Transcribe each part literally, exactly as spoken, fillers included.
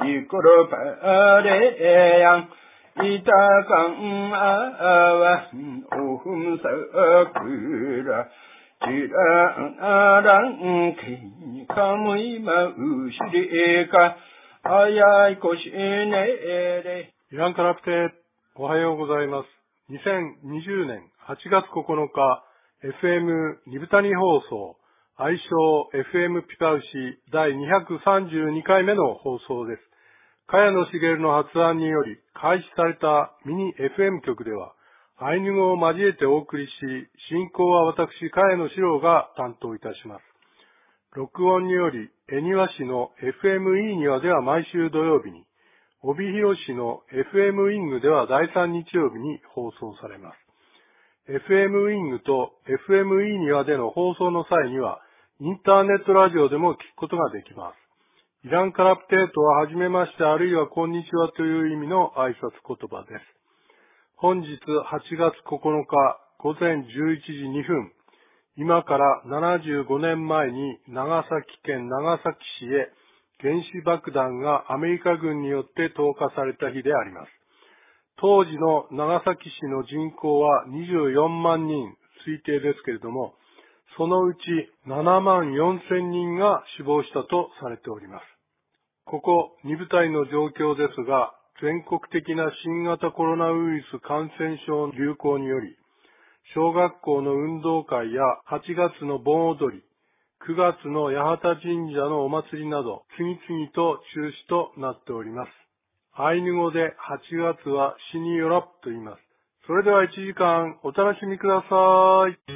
イコロパレヤンイタカンアワンオフムサクラジランアランケイカムイマウシリカアヤイコシネレイランカラプテ、おはようございます。にせんにじゅうねんはちがつここのか、エフエム ニブタニ放送、愛称 エフエム ピパウシだいにひゃくさんじゅうにかいめの放送です。茅野茂の発案により開始されたミニ エフエム 局では、アイヌ語を交えてお送りし、進行は私、茅野史郎が担当いたします。録音により、恵庭市の エフエム イー庭では毎週土曜日に、帯広市の エフエム ウィングではだいさん日曜日に放送されます。エフエム ウィングと エフエム イー庭での放送の際には、インターネットラジオでも聞くことができます。イランカラプテートははじめましてあるいはこんにちはという意味の挨拶言葉です。本日はちがつここのかごぜんじゅういちじにふん、今からななじゅうごねんまえに長崎県長崎市へ原子爆弾がアメリカ軍によって投下された日であります。当時の長崎市の人口はにじゅうよんまんにん推定ですけれども、そのうちななまんよんせんにんが死亡したとされております。ここに部隊の状況ですが、全国的な新型コロナウイルス感染症流行により、小学校の運動会やはちがつの盆踊り、くがつの八幡神社のお祭りなど、次々と中止となっております。アイヌ語ではちがつはシニヨラと言います。それではいちじかんお楽しみください。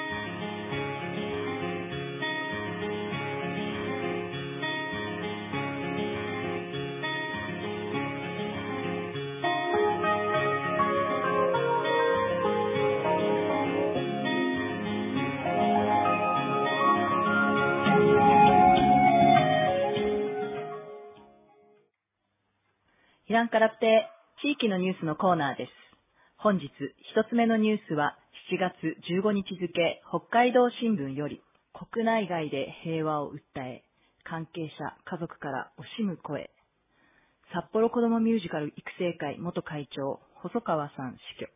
イランカラプテ、地域のニュースのコーナーです。本日一つ目のニュースはしちがつじゅうごにち付北海道新聞より国内外で平和を訴え、関係者家族から惜しむ声。札幌子どもミュージカル育成会元会長細川さん死去。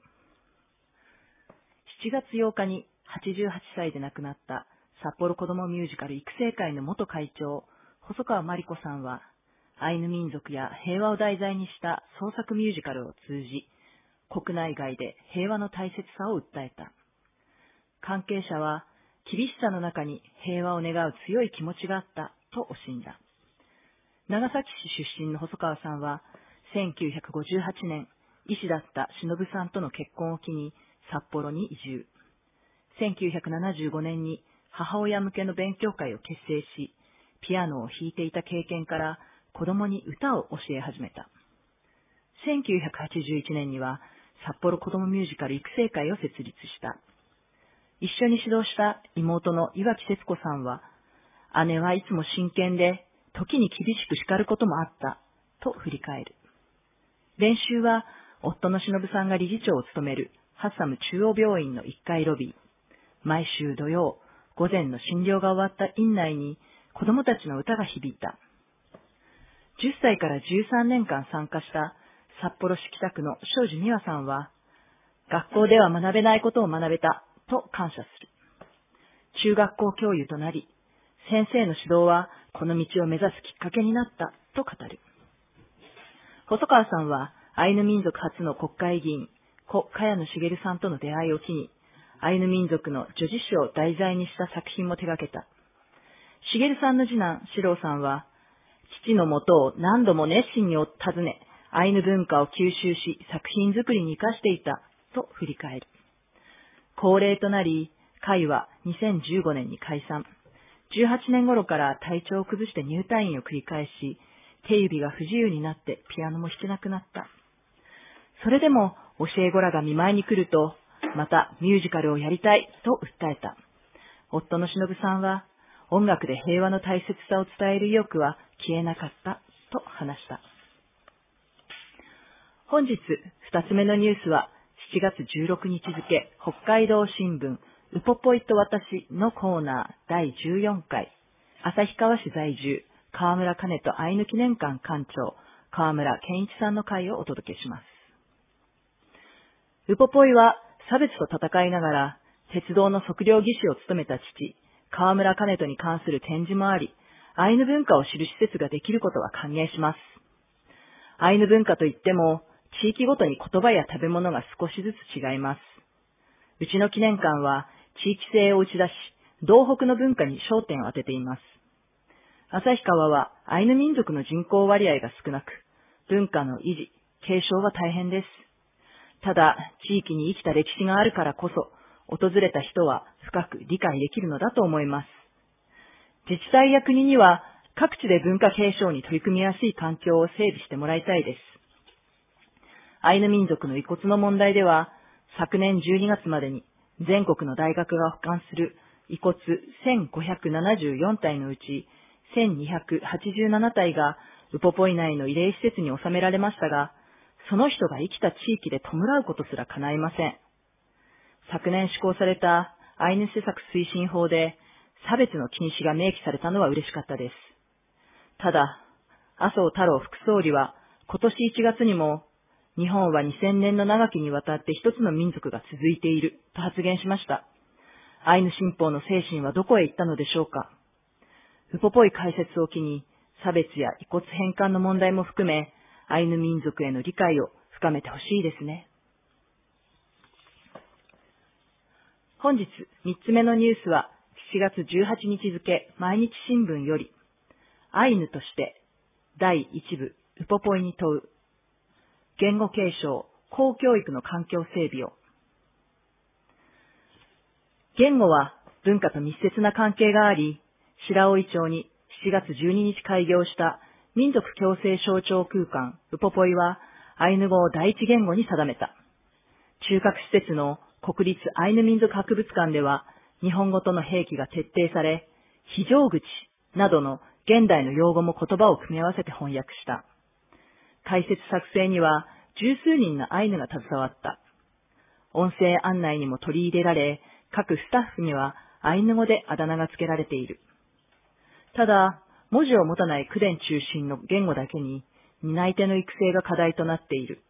しちがつようかにはちじゅうはっさいで亡くなった札幌子どもミュージカル育成会の元会長細川真理子さんは、アイヌ民族や平和を題材にした創作ミュージカルを通じ、国内外で平和の大切さを訴えた。関係者は、厳しさの中に平和を願う強い気持ちがあったと惜しんだ。長崎市出身の細川さんは、せんきゅうひゃくごじゅうはちねん、医師だった忍さんとの結婚を機に札幌に移住。せんきゅうひゃくななじゅうごねんに母親向けの勉強会を結成し、ピアノを弾いていた経験から、子供に歌を教え始めた。せんきゅうひゃくはちじゅういちねんには札幌子どもミュージカル育成会を設立した。一緒に指導した妹の岩木節子さんは、姉はいつも真剣で時に厳しく叱ることもあったと振り返る。練習は夫の忍さんが理事長を務めるハッサム中央病院のいっかいロビー。毎週土曜午前の診療が終わった院内に子供たちの歌が響いた。じゅっさいからじゅうさんねんかん参加した札幌市北区の庄司美和さんは、学校では学べないことを学べたと感謝する。中学校教諭となり、先生の指導はこの道を目指すきっかけになったと語る。細川さんはアイヌ民族初の国会議員、故茅野茂さんとの出会いを機に、アイヌ民族の叙事詩を題材にした作品も手掛けた。茂さんの次男、四郎さんは、父のもとを何度も熱心に訪ね、アイヌ文化を吸収し、作品作りに生かしていた、と振り返る。高齢となり、会はにせんじゅうごねんに解散。じゅうはちねん頃から体調を崩して入退院を繰り返し、手指が不自由になってピアノも弾けなくなった。それでも教え子らが見舞いに来ると、またミュージカルをやりたいと訴えた。夫の忍さんは、音楽で平和の大切さを伝える意欲は消えなかったと話した。本日二つ目のニュースはしちがつじゅうろくにち付北海道新聞ウポポイと私のコーナーだいじゅうよんかい、旭川市在住川村兼人アイヌ記念館館長、川村健一さんの会をお届けします。ウポポイは差別と戦いながら、鉄道の測量技師を務めた父、川村兼人に関する展示もあり、アイヌ文化を知る施設ができることは歓迎します。アイヌ文化といっても、地域ごとに言葉や食べ物が少しずつ違います。うちの記念館は地域性を打ち出し、道北の文化に焦点を当てています。旭川はアイヌ民族の人口割合が少なく、文化の維持、継承は大変です。ただ、地域に生きた歴史があるからこそ、訪れた人は深く理解できるのだと思います。自治体や国には各地で文化継承に取り組みやすい環境を整備してもらいたいです。アイヌ民族の遺骨の問題では、昨年じゅうにがつまでに全国の大学が保管する遺骨せんごひゃくななじゅうよんたいのうちせんにひゃくはちじゅうななたいがウポポイ内の慰霊施設に収められましたが、その人が生きた地域で弔うことすら叶いません。昨年施行されたアイヌ施策推進法で差別の禁止が明記されたのは嬉しかったです。ただ、麻生太郎副総理は今年いちがつにも日本はにせんねんの長きにわたって一つの民族が続いていると発言しました。アイヌ新法の精神はどこへ行ったのでしょうか。ウポポイ開設を機に差別や遺骨返還の問題も含め、アイヌ民族への理解を深めてほしいですね。本日みっつめのニュースはしちがつじゅうはちにち付毎日新聞より、アイヌとしてだいいち部ウポポイに問う言語継承、公教育の環境整備を。言語は文化と密接な関係があり、白老町にしちがつじゅうににち開業した民族共生象徴空間ウポポイはアイヌ語を第一言語に定めた。中核施設の国立アイヌ民族博物館では日本語との併記が徹底され、非常口などの現代の用語も言葉を組み合わせて翻訳した。解説作成には十数人のアイヌが携わった。音声案内にも取り入れられ、各スタッフにはアイヌ語であだ名が付けられている。ただ、文字を持たない口伝中心の言語だけに、担い手の育成が課題となっている。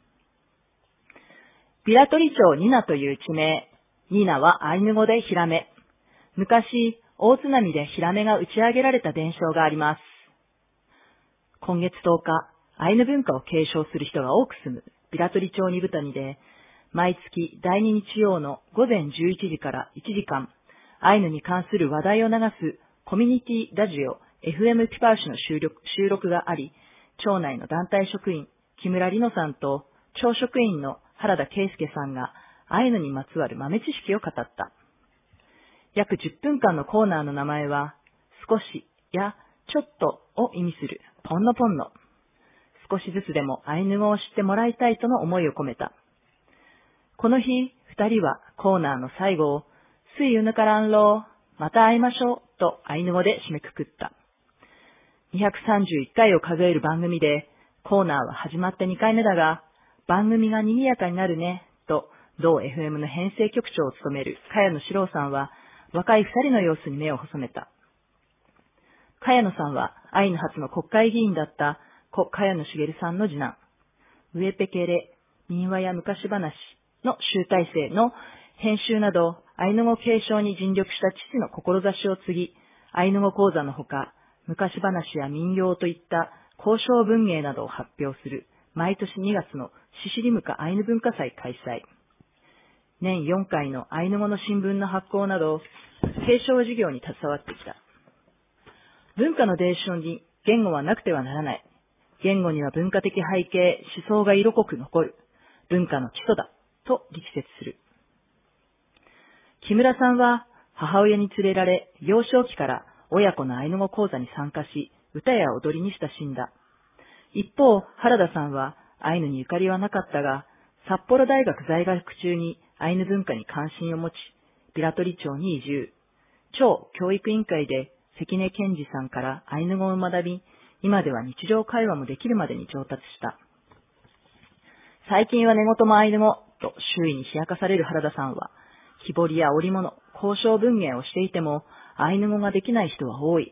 ビラトリ町ニナという地名、ニナはアイヌ語でヒラメ。昔、大津波でヒラメが打ち上げられた伝承があります。今月とおか、アイヌ文化を継承する人が多く住むビラトリ町ニブタニで、毎月だいに日曜のごぜんじゅういちじからいちじかん、アイヌに関する話題を流すコミュニティラジオ エフエム ピパウシの収録、収録があり、町内の団体職員、木村里乃さんと町職員の原田圭介さんがアイヌにまつわる豆知識を語った。約じゅっぷんかんのコーナーの名前は、少しやちょっとを意味するポンノポンノ。少しずつでもアイヌ語を知ってもらいたいとの思いを込めた。この日、二人はコーナーの最後を、すいうぬからんろう、また会いましょうとアイヌ語で締めくくった。にひゃくさんじゅういっかいを数える番組で、コーナーは始まってにかいめだが、番組が賑やかになるね、と、同 エフエム の編成局長を務める茅野史郎さんは、若い二人の様子に目を細めた。茅野さんは、アイヌ初の国会議員だった故茅野茂さんの次男。ウエペケレ、民話や昔話の集大成の編集など、アイヌ語継承に尽力した父の志を継ぎ、アイヌ語講座のほか、昔話や民謡といった交渉文芸などを発表する、毎年にがつのシシリムカアイヌ文化祭開催。年よんかいのアイヌ語の新聞の発行など、継承事業に携わってきた。文化の伝承に言語はなくてはならない。言語には文化的背景、思想が色濃く残る。文化の基礎だ。と力説する。木村さんは母親に連れられ、幼少期から親子のアイヌ語講座に参加し、歌や踊りに親しんだ。一方、原田さんはアイヌにゆかりはなかったが、札幌大学在学中にアイヌ文化に関心を持ち、ビラトリ町に移住。町教育委員会で関根健二さんからアイヌ語を学び、今では日常会話もできるまでに上達した。最近は寝言もアイヌ語と周囲に冷やかされる原田さんは、木彫りや織物、交渉文芸をしていても、アイヌ語ができない人は多い。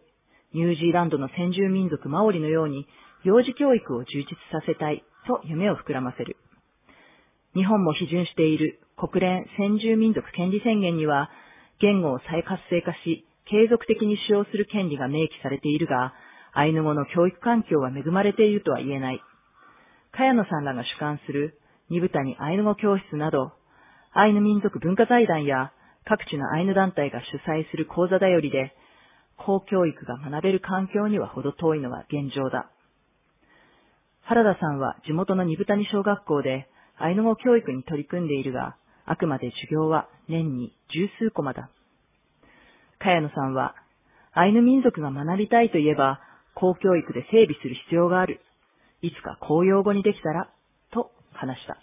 ニュージーランドの先住民族マオリのように幼児教育を充実させたいと夢を膨らませる。日本も批准している国連先住民族権利宣言には、言語を再活性化し、継続的に使用する権利が明記されているが、アイヌ語の教育環境は恵まれているとは言えない。茅野さんらが主管する二部谷アイヌ語教室など、アイヌ民族文化財団や各地のアイヌ団体が主催する講座だよりで、公教育が学べる環境には程遠いのは現状だ。原田さんは地元の二部谷小学校でアイヌ語教育に取り組んでいるが、あくまで授業は年に十数コマだ。茅野さんは、アイヌ民族が学びたいといえば、公教育で整備する必要がある。いつか公用語にできたら、と話した。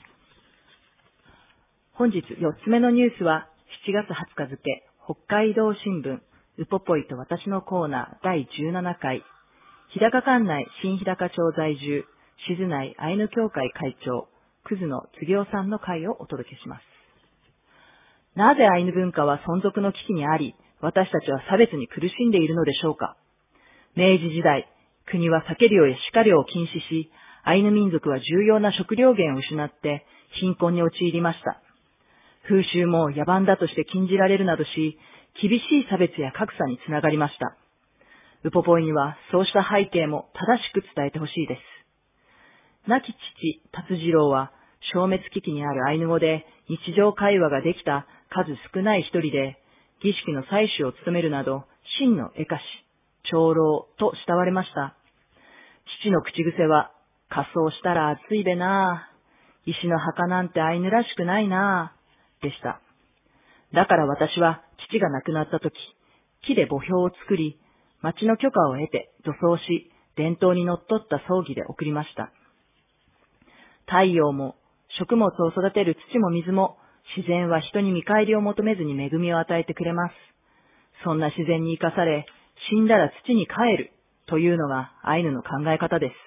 本日よっつめのニュースは、しちがつはつか付、北海道新聞、ウポポイと私のコーナーだいじゅうななかい、日高管内新日高町在住、静内アイヌ協会会長、葛野次夫さんの会をお届けします。なぜアイヌ文化は存続の危機にあり、私たちは差別に苦しんでいるのでしょうか。明治時代、国は酒漁や鹿漁を禁止し、アイヌ民族は重要な食料源を失って貧困に陥りました。風習も野蛮だとして禁じられるなどし、厳しい差別や格差につながりました。ウポポイにはそうした背景も正しく伝えてほしいです。亡き父、達次郎は消滅危機にあるアイヌ語で日常会話ができた数少ない一人で、儀式の祭祀を務めるなど、真の絵歌師、長老と慕われました。父の口癖は、仮装したら暑いべなぁ、石の墓なんてアイヌらしくないなぁ、でした。だから私は父が亡くなった時、木で墓標を作り、町の許可を得て土葬し、伝統にのっとった葬儀で送りました。太陽も、食物を育てる土も水も、自然は人に見返りを求めずに恵みを与えてくれます。そんな自然に生かされ、死んだら土に帰るというのがアイヌの考え方です。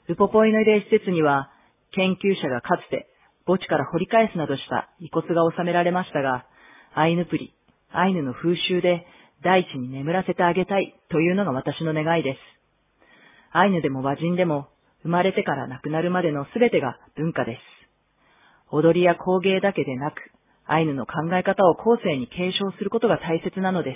ウポポイの慰霊施設には、研究者がかつて墓地から掘り返すなどした遺骨が収められましたが、アイヌプリ、アイヌの風習で大地に眠らせてあげたいというのが私の願いです。アイヌでも和人でも、生まれてから亡くなるまでのすべてが文化です。踊りや工芸だけでなく、アイヌの考え方を後世に継承することが大切なのです。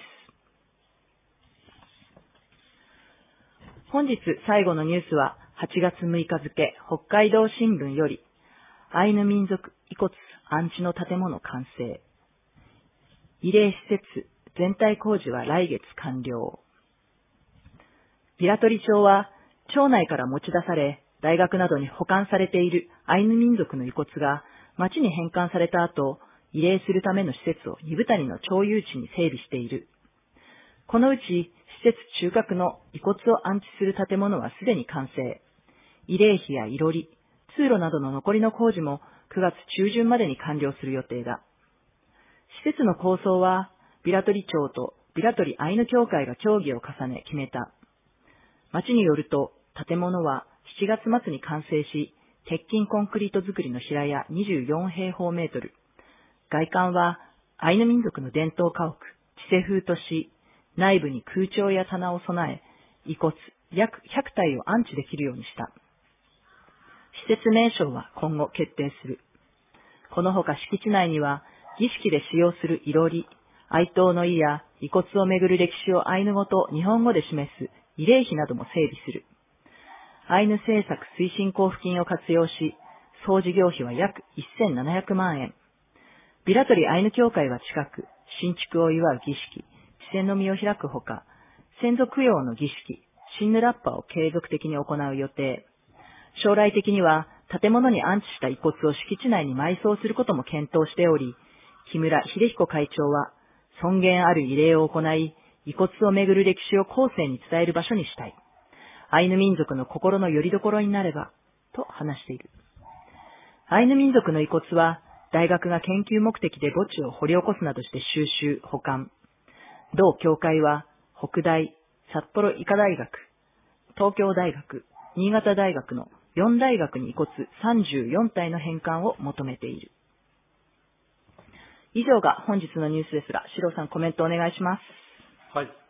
本日最後のニュースははちがつむいか付、北海道新聞より、アイヌ民族遺骨安置の建物完成。慰霊施設全体工事は来月完了。平取町は、町内から持ち出され、大学などに保管されているアイヌ民族の遺骨が町に返還された後、慰霊するための施設を二部谷の町有地に整備している。このうち施設中核の遺骨を安置する建物はすでに完成。慰霊碑やいろり、通路などの残りの工事もくがつちゅうじゅんまでに完了する予定だ。施設の構想は平取町と平取アイヌ協会が協議を重ね決めた。町によると建物はしちがつ末に完成し、鉄筋コンクリート造りの平屋にじゅうよんへいほうメートル。外観はアイヌ民族の伝統家屋、チセ風とし、内部に空調や棚を備え、遺骨約ひゃくたいを安置できるようにした。施設名称は今後決定する。このほか敷地内には儀式で使用するいろり、哀悼の意や遺骨をめぐる歴史をアイヌ語と日本語で示す慰霊碑なども整備する。アイヌ政策推進交付金を活用し、総事業費は約せんななひゃくまんえん。平取アイヌ協会は近く、新築を祝う儀式、地戦の実を開くほか、先祖供養の儀式、シンヌラッパを継続的に行う予定。将来的には、建物に安置した遺骨を敷地内に埋葬することも検討しており、木村秀彦会長は、尊厳ある慰霊を行い、遺骨をめぐる歴史を後世に伝える場所にしたい。アイヌ民族の心の拠り所になれば、と話している。アイヌ民族の遺骨は、大学が研究目的で墓地を掘り起こすなどして収集、保管。同協会は、北大、札幌医科大学、東京大学、新潟大学のよんだいがくに遺骨さんじゅうよんたいの返還を求めている。以上が本日のニュースですが、シロさんコメントお願いします。 はい。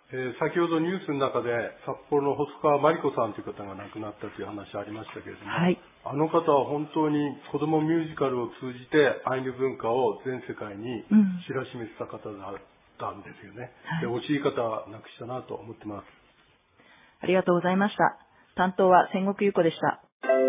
えー、先ほどニュースの中で札幌の細川真理子さんという方が亡くなったという話ありましたけれども、 はい、あの方は本当に子どもミュージカルを通じてアイヌ文化を全世界に知らしめてた方だったんですよね。うん、で、惜しい方は亡くしたなと思ってます。 ありがとうございました。担当は千石優子でした。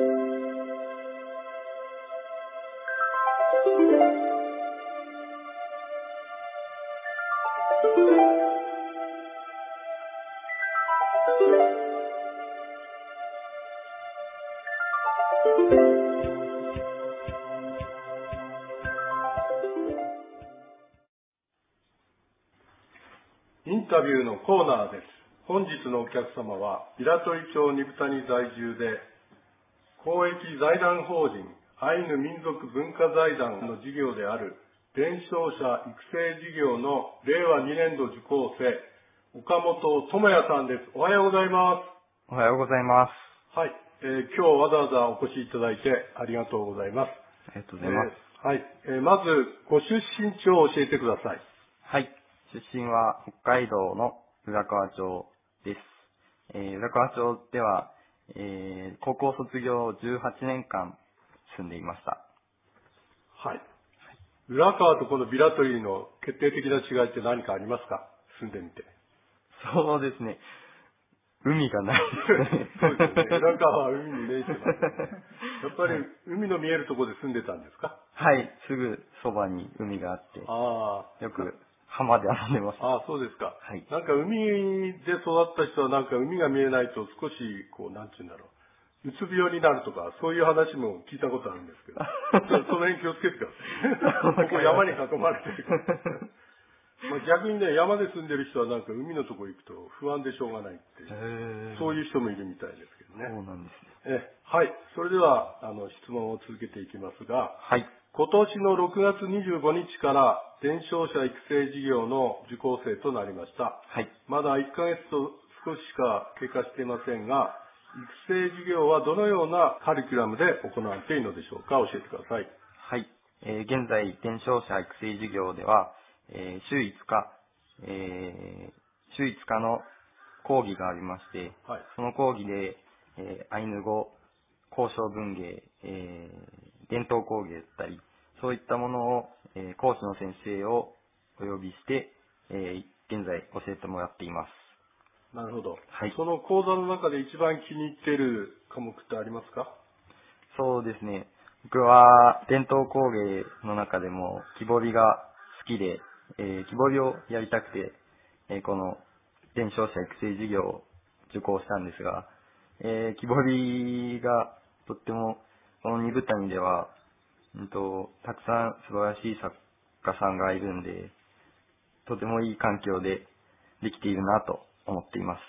インタビューのコーナーです。本日のお客様は平取町二部谷在住で公益財団法人アイヌ民族文化財団の事業である伝承者育成事業のれいわにねんど受講生岡本智也さんです。おはようございます。 おはようございます。 はい、えー、今日わざわざお越しいただいてありがとうございます。 ありがとうございます。 えー、はい、えー、まずご出身地を教えてください。 はい、出身は北海道の浦河町です。えー、浦河町では、えー、高校卒業じゅうはちねんかん住んでいました。 はい。浦河とこのビラトリの決定的な違いって何かありますか？住んでみて。 そうですね。海がないですね。 そうですね。浦河は海に面してます。やっぱり海の見えるところで住んでたんですか？ はい、すぐそばに海があって、 あよく浜で遊んでました。 ああ、そうですか。 はい。 なんか海で育った人はなんか海が見えないと少しこう、なんていうんだろう。うつ病になるとか、そういう話も聞いたことあるんですけど、その辺気をつけてください。ここ山に囲まれてるから。まあ逆にね、山で住んでる人はなんか海のとこ行くと不安でしょうがないっていう、そういう人もいるみたいですけどね。 そうなんですね。 えはい。それでは、あの、質問を続けていきますが、 はい。 今年のろくがつにじゅうごにちから伝承者育成事業の受講生となりました。 はい。 まだいっかげつと少ししか経過していませんが、育成事業はどのようなカリキュラムで行われているのでしょうか？教えてください。 はい。えー、現在、伝承者育成事業では、えー、週いつか、えー、週いつかの講義がありまして、はい、その講義で、えー、アイヌ語、交渉文芸、えー、伝統工芸だったり、そういったものを、えー、講師の先生をお呼びして、えー、現在教えてもらっています。 なるほど。 はい。 その講座の中で一番気に入っている科目ってありますか？ そうですね。僕は伝統工芸の中でも木彫りが好きで、えー、木彫りをやりたくて、えー、この伝承者育成事業を受講したんですが、えー、木彫りがとってもこの二部谷では、うんと、たくさん素晴らしい作家さんがいるんで、とてもいい環境でできているなと思っています。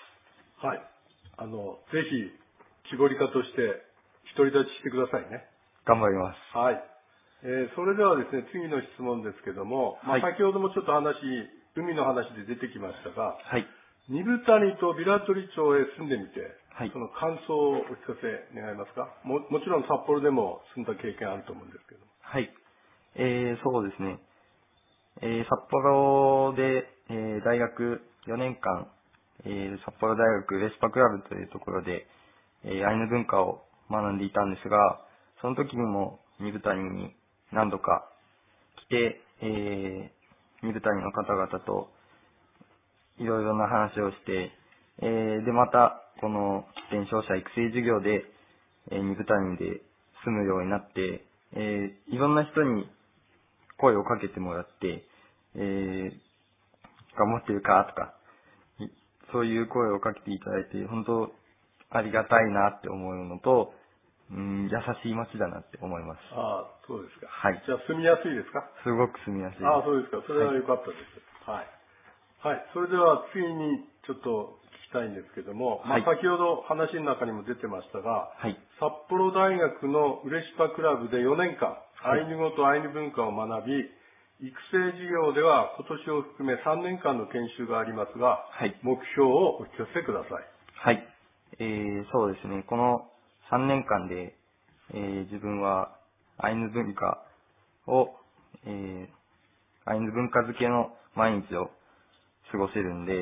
はい。あの、ぜひ木彫り家として独り立ちしてくださいね。 頑張ります。 はい。えー、それではですね、次の質問ですけども、まあ、先ほどもちょっと話、海の話で出てきましたが、 はい。 二部谷と平取町へ住んでみて、 はい、 その感想をお聞かせ願えますか？も、もちろん札幌でも住んだ経験あると思うんですけど。 はい。えー、そうですね。えー、札幌で、えー、大学よねんかん、えー、札幌大学レスパクラブというところで、えー、アイヌ文化を学んでいたんですが、その時にも二部谷に何度か来て、えー、二部谷の方々といろいろな話をして、えー、で、また、この伝承者育成事業で、えー、二部谷で住むようになって、えー、いろんな人に声をかけてもらって、えー、頑張ってるかとか、そういう声をかけていただいて、本当ありがたいなって思うのと、うん、優しい街だなって思います。 ああ、そうですか。 はい。 じゃあ住みやすいですか？ すごく住みやすいです。 ああ、そうですか。それは良かったです。はい。はい。はい、それでは次にちょっと聞きたいんですけども、はい、まあ、先ほど話の中にも出てましたが、はい、札幌大学のウレシパクラブでよねんかん、はい、アイヌ語とアイヌ文化を学び、育成事業では今年を含めさんねんかんの研修がありますが、はい、目標をお聞かせください。 はい。えー、そうですね。このさんねんかんで、えー、自分はアイヌ文化を、えー、アイヌ文化付けの毎日を過ごせるんで、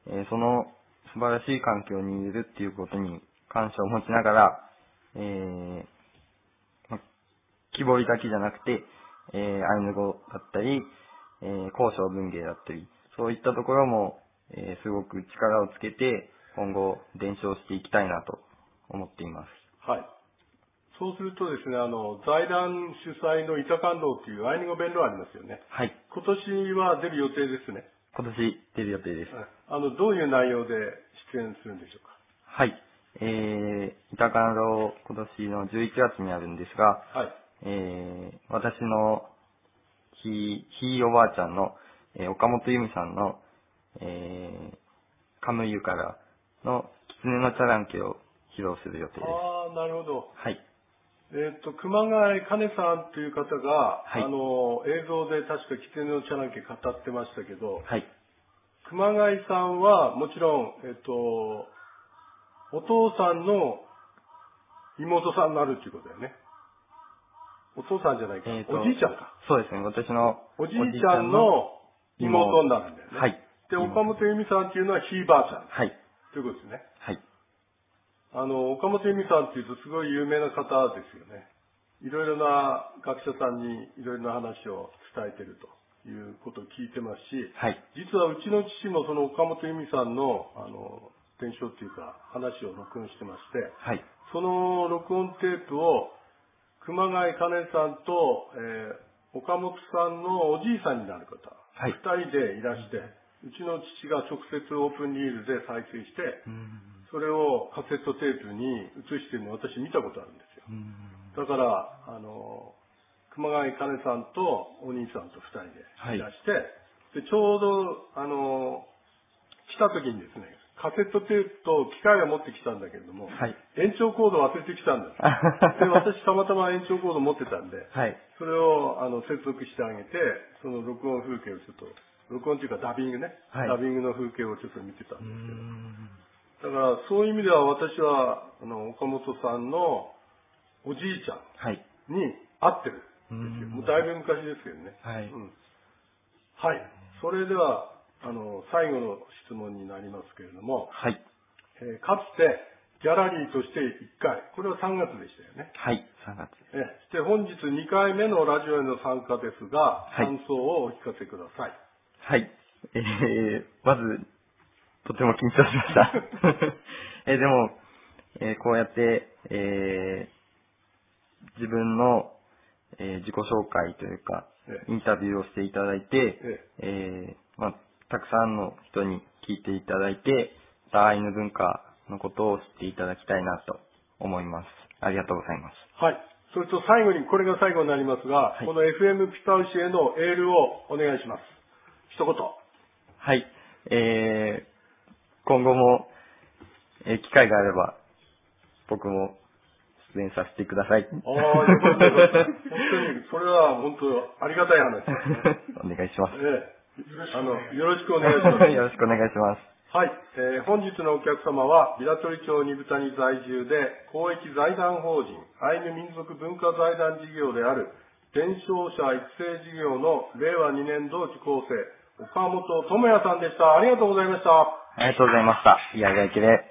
えーその素晴らしい環境にいるっていうことに感謝を持ちながら、えーま、木彫りだけじゃなくて、えーアイヌ語だったり、えー交渉文芸だったり、そういったところも、えーすごく力をつけて、今後伝承していきたいなと思っています。 はい。そうするとですね、あの、財団主催の板感動っていうアイヌ語弁論ありますよね。 はい。 今年は出る予定ですね。 今年出る予定です。 あの、どういう内容で出演するんでしょうか。 はい。えー、板感動今年のじゅういちがつにあるんですが、 はい。 えー、私のひ、ひいおばあちゃんの、えー岡本由美さんの、えー、カムイユからの狐のチャランケを披露する予定です。 ああ、なるほど。 はい。 えっ、と、熊谷かねさんという方が、 はいあの、映像で確か狐のチャランケ語ってましたけど、 はい。 熊谷さんはもちろん、えっ、と、お父さんの妹さんになるっていうことだよね。お父さんじゃないか。 えーとおじいちゃんか。 そうですね。私のおじいちゃんの妹になるんだよね。 はい。 で、岡本由美さんっていうのはひいばあちゃん。 はい。 ということですね。 はい。 あの、岡本由美さんっていうとすごい有名な方ですよね。いろいろな学者さんにいろいろな話を伝えてるということを聞いてますし、 はい。 実はうちの父もその岡本由美さんの、あの、伝承っていうか話を録音してまして、 はい。 その録音テープを熊谷かねさんと、えー岡本さんのおじいさんになる方、 はい二人でいらして、うちの父が直接オープンリールで再生して、 うーん。 それをカセットテープに映してるのを私見たことあるんですよ。 うーん。 だから、あの、熊谷かねさんとお兄さんと二人でいらして、で、ちょうど、あの、来た時にですね、カセットテープと機械を持ってきたんだけれども、 はい。 延長コードを忘れてきたんです。で、私たまたま延長コード持ってたんで、 はい。 それをあの接続してあげて、その録音風景をちょっと、録音というかダビングね、 はいダビングの風景をちょっと見てたんうーですけど、 ん。 だからそういう意味では私は、あの、岡本さんのおじいちゃはい。 んに会ってるうんですよ。 ーん。 もうだいぶ昔ですけどね。 はい。 うん。はい。それでは、あの、最後の質問になりますけれども、 はい。 えーかつてギャラリーとしていっかい、これはさんがつでしたよね。 はい。さんがつ。 えーで、本日にかいめのラジオへの参加ですが、 はい感想をお聞かせください。 はい。えー、まず、とても緊張しました。えーでも、えーこうやって、えー自分の、えー自己紹介というか、 えインタビューをしていただいて、 ええーまあ、たくさんの人に聞いていただいて、アイヌ文化のことを知っていただきたいなと思います。ありがとうございます。 はい。それと最後に、これが最後になりますが、 はいこの エフエム ピパウシへのエールをお願いします。一言。 はい。えー今後も、えー機会があれば、僕も出演させてください。 ああ、よかったよかった。本当に、それは本当ありがたい話ですね。 お願いします。 ええ、あの、よろしくお願いします。 よろしくお願いします。 はい、えー本日のお客様は、平取町二豚に在住で、公益財団法人、アイヌ民族文化財団事業である、伝承者育成事業のれいわにねんど受講生、岡本智也さんでした。ありがとうございました。 ありがとうございました。いやがいけで。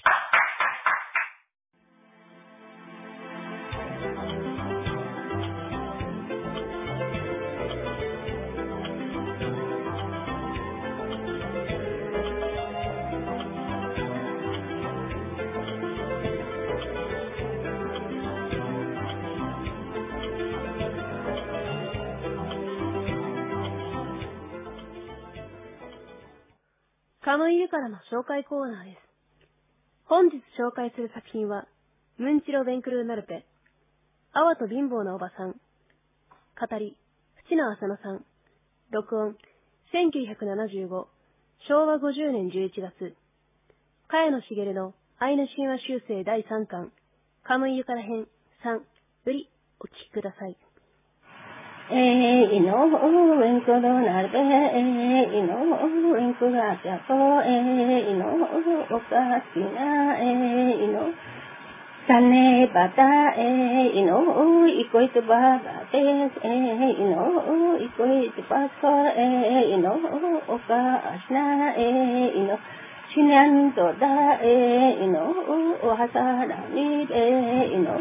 カムイユからの紹介コーナーです。本日紹介する作品は、ムンチロベンクルーナルペ、アワと貧乏なおばさん、語り、淵野浅野さん、録音、せんきゅうひゃくななじゅうご、しょうわごじゅうねんじゅういちがつ、茅野茂のアイヌ神話修正だいさんかん、カムイユから編さんよりお聞きください。 えいのウェンクルナルベえいのウェンクラジャコえいのおかしなえいのサネバタえいのイコイトババですえいのイコイトバコえいのおかしなえいの 신년도다 에이노 와사라니 에이노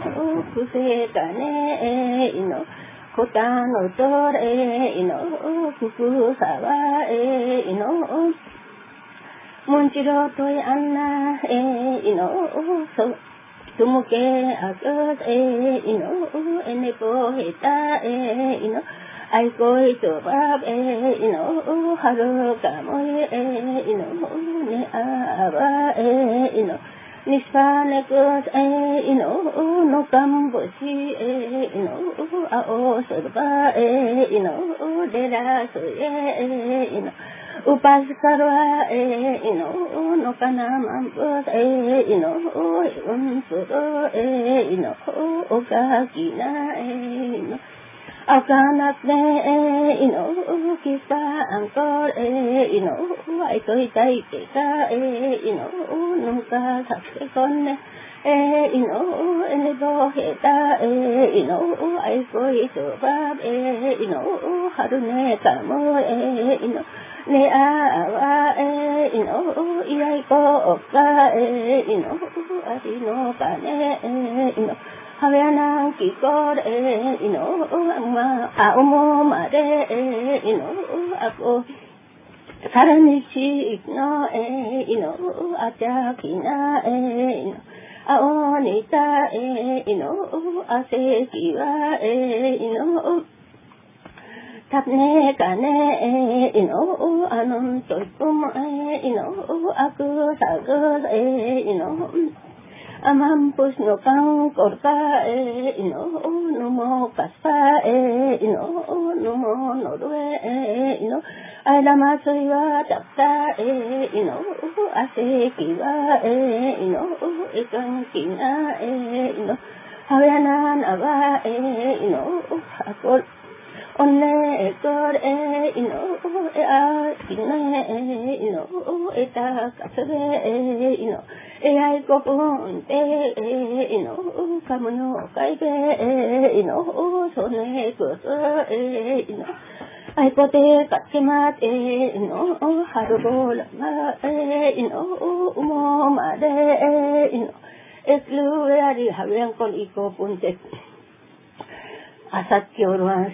구세가네 에이노 고단오돌 에이노 구구사와 에이노 문지로도이 안나 에이노 두무게 아것 에이노 에네보헤다 에이노 아이고이 도밥 에이노 하루가 뭐에 에이노 네 아바 에이노 니스파네 것 에이노 노감보시 에이노 아오서바 에이노 데라소에 에이노 우파스카로아 에이노 노카나만봇 에이노 운수로 에이노 오가기나 에이노 아까나네 에이노 기사 안걸 에이노 아이토이 다이케가 에이노 누가 삭세건네 에이노 에네보헤다 에이노 아이고이 소밥 에이노 하루네 까모 에이노 네 아와 에이노 이아이고 없가 에이노 아리노 가네 에이노 하회난 기걸 에이노 악마 아우모 말에 에이노 아고 사람이 시익노 에이노 아자기나 에이노 아오니타 에이노 아세기와 에이노 탑네 가네 에이노 아놈 똘꿈 에이노 아그 사그 에이노 아맘푸스 노강 κορ까 에이노 누모 카스파 에이노 누모 노르웨 에이노 알라마스와 잡다 에이노 아세기와 에이노 이강기나 에이노 하야난 아바 에이노 아골 온네 걸 에이노 에아 기네 에이노 에타 카스베 에이노 에아이고 본데 에이노 가무노 가이베 에이노 손에 거서 에이노 아이고데 까치맛 에이노 하루골마 에이노 우모마데 에이노 에슬루에아리 하위안권 이고 본데 아사티오르완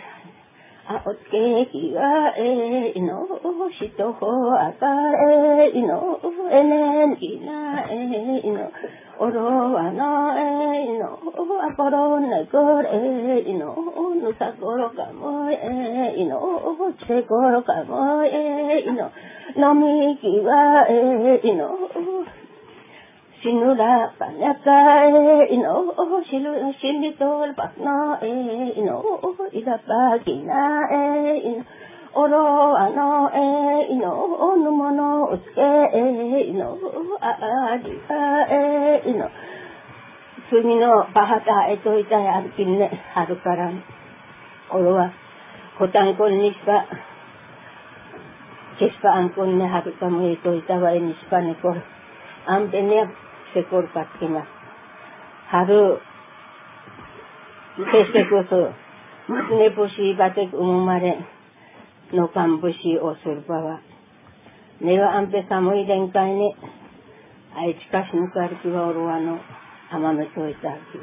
아옷게기가 에이노 시토호 아까 에이노 에넨기나 에이노 오로와노 에이노 아코로네걸 에이노 누사고로 가모 에이노 최고로 가모 에이노 노미기와 에이노 시누라 빠냐까 에이노 실루 실리돌 박노 에이노 이다빠기나 에이노 오로아노 에이노 누모노 우스케 에이노 아아디카 에이노 수미노 바하타 에토이타야 아르킨네 하루카란 오로와 고탄콘 니스파 제스파 안콘네 하루카무 에토이타와 에니스파네코 암베네 세콜 파키나 하루 세세코소 네보시 바텍 우무마레 노캄부시 오술바와 내가 암페 사모이 랭카이네 아이치카시누카르키와 오로와노 아마메토이타키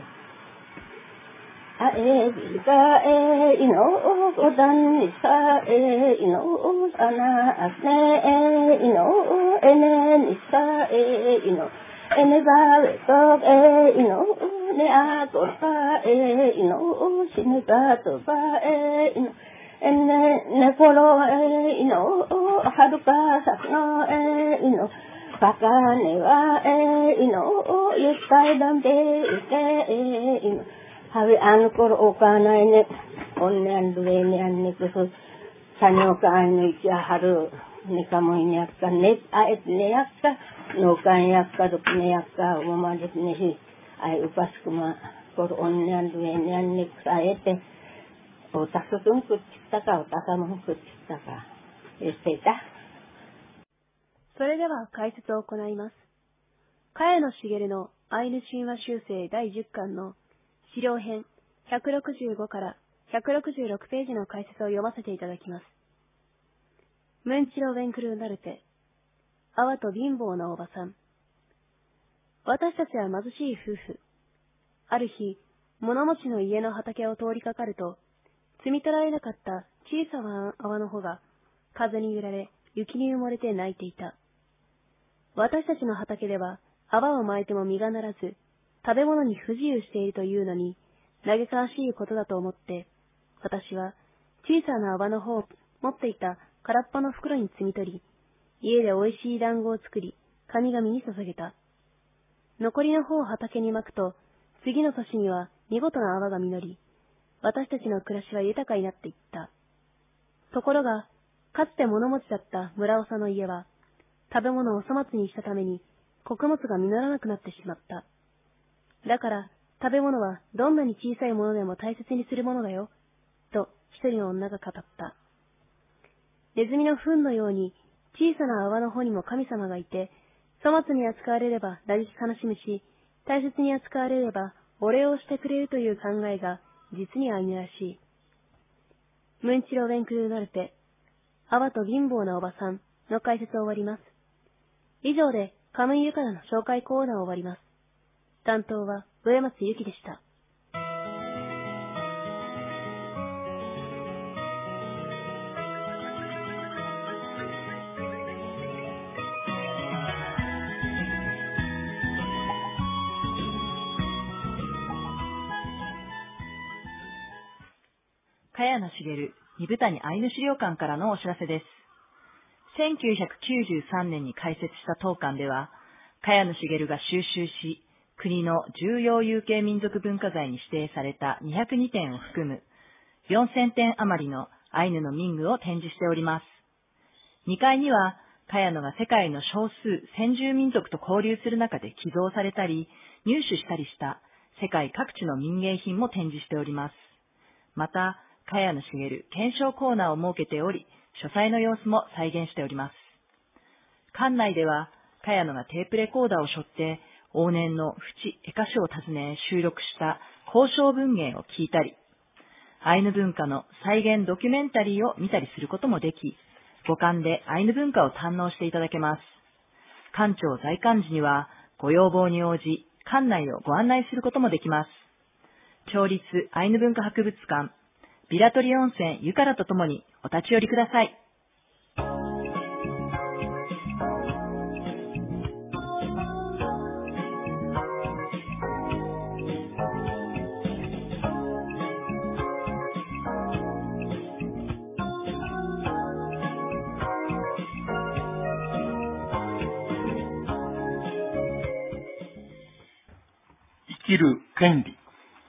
아에비가 에이노 오단니사 에이노 아나 아스네 에이노 에네니사 에이노 에네바웨톡 에이노 네아토파 에이노 시네가토파 에이노 에네 네콜로 에이노 하루카 사노 에이노 바카네와 에이노 예스카이담데 에이노 하위 안콜 오카나이네 온네안 두에네 안네 그소 사뇨카 안니자 하루 니카모이냐카 넷 아에트네야카 노카야카 도크네야카 오마데네히 아이 우파스쿠마 콜 온네안 두에네 안네 사에테 오타쿠군 쿠치타카 오타카몬 쿠치타카 에스테타 それでは解説を行います。茅野茂のアイヌ神話修正だいじゅっかんの資料編ひゃくろくじゅうごからひゃくろくじゅうろくページの解説を読ませていただきます。ムンチロウェンクルーナルテ、 泡と貧乏なおばさん。私たちは貧しい夫婦。ある日、物持ちの家の畑を通りかかると、摘み取られなかった小さな泡の穂が風に揺られ、雪に埋もれて泣いていた。私たちの畑では泡をまいても実がならず、食べ物に不自由しているというのに、嘆かわしいことだと思って、私は小さな泡の穂を持っていた空っぽの袋に摘み取り、家でおいしい団子を作り、神々に捧げた。残りの穂を畑にまくと、次の年には見事な泡が実り、私たちの暮らしは豊かになっていった。ところが、かつて物持ちだった村長の家は、食べ物を粗末にしたために、穀物が実らなくなってしまった。だから、食べ物はどんなに小さいものでも大切にするものだよ、と一人の女が語った。ネズミの糞のように、小さな泡の穂にも神様がいて、粗末に扱われれば嘆き悲しむし、大切に扱われればお礼をしてくれるという考えが実に愛らしい。ムンチロ・ウェンクルーナルテ、泡と貧乏なおばさんの解説を終わります。以上でカムイユカナの紹介コーナーを終わります。担当は上松ゆきでした。 茅野茂、二部谷アイヌ資料館からのお知らせです。せんきゅうひゃくきゅうじゅうさんねんに開設した当館では、茅野茂が収集し、国の重要有形民族文化財に指定されたにひゃくにてんを含むよんせんてん余りのアイヌの民具を展示しております。にかいには、茅野が世界の少数先住民族と交流する中で寄贈されたり、入手したりした世界各地の民芸品も展示しております。また、茅野茂検証コーナーを設けており、書斎の様子も再現しております。館内では、茅野がテープレコーダーを背負って、往年の淵絵歌書を訪ね収録した交渉文芸を聞いたり、アイヌ文化の再現ドキュメンタリーを見たりすることもでき、五感でアイヌ文化を堪能していただけます。館長在館時には、ご要望に応じ、館内をご案内することもできます。町立アイヌ文化博物館、ビラトリ温泉ゆからとともにお立ち寄りください。 生きる権利。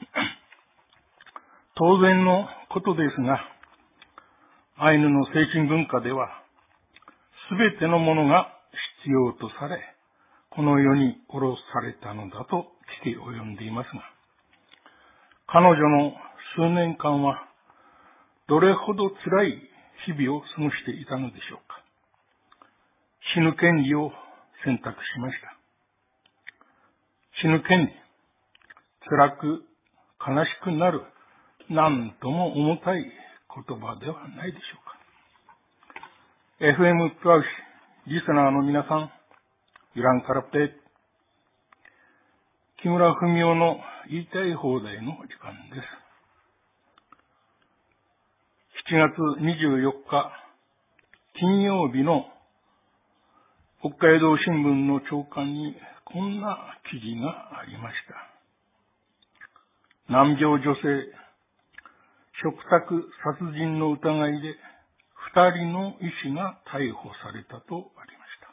当然のことですが、アイヌの精神文化では、すべてのものが必要とされ、この世に下ろされたのだと聞き及んでいますが、彼女の数年間は、どれほど辛い日々を過ごしていたのでしょうか。死ぬ権利を選択しました。死ぬ権利。辛く悲しくなる、なんとも重たい言葉ではないでしょうか。エフエム プラウシ、リスナーの皆さん、ユランカラプテ、木村文夫の言いたい放題の時間です。しちがつにじゅうよっか、金曜日の北海道新聞の朝刊にこんな記事がありました。難病女性、嘱託殺人の疑いで二人の医師が逮捕されたとありました。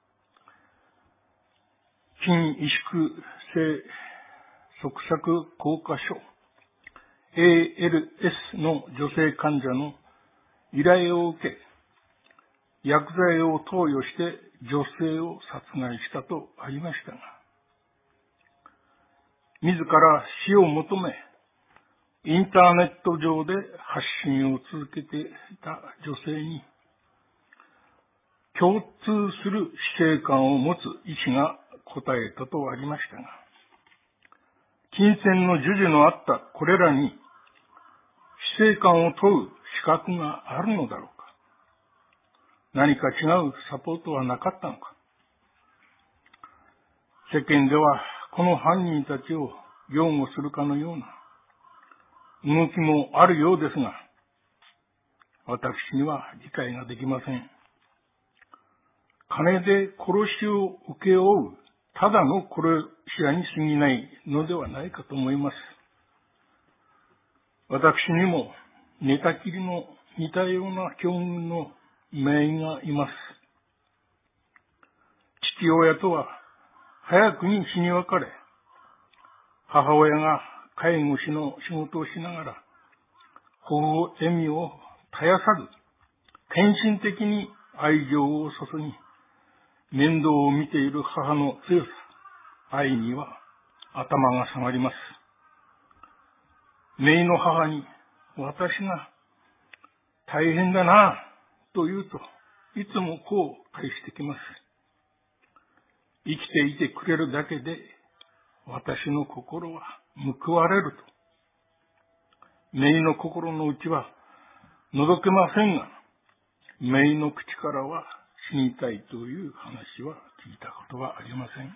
筋萎縮性側索硬化症 エーエルエス の女性患者の依頼を受け、薬剤を投与して女性を殺害したとありましたが、自ら死を求め、インターネット上で発信を続けていた女性に、共通する死生観を持つ医師が答えたとありましたが、金銭の授受のあったこれらに死生観を問う資格があるのだろうか。何か違うサポートはなかったのか。 世間ではこの犯人たちを擁護するかのような動きもあるようですが、私には理解ができません。金で殺しを請け負うただの殺し屋に過ぎないのではないかと思います。私にも寝たきりの似たような境遇の姪がいます。父親とは早くに死に別れ、母親が介護士の仕事をしながら、微笑みを絶やさず、献身的に愛情を注ぎ、面倒を見ている母の強さ、愛には頭が下がります。姪の母に私が大変だなぁと言うと、いつもこう返してきます。生きていてくれるだけで私の心は報われると。姪の心の内は覗けませんが、姪の口からは死にたいという話は聞いたことはありません。